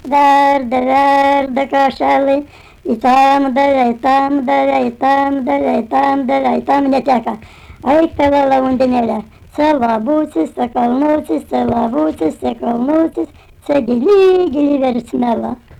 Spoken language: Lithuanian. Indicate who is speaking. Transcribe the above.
Speaker 1: Verde cachali, и там, да, и там, да, и там, да, и там, да, и там, не тяка. Aikkalalla untinellä. Salavuutsista, kalnuutsista, lavuutsista, kalnuutsista, se gili, gili versmella.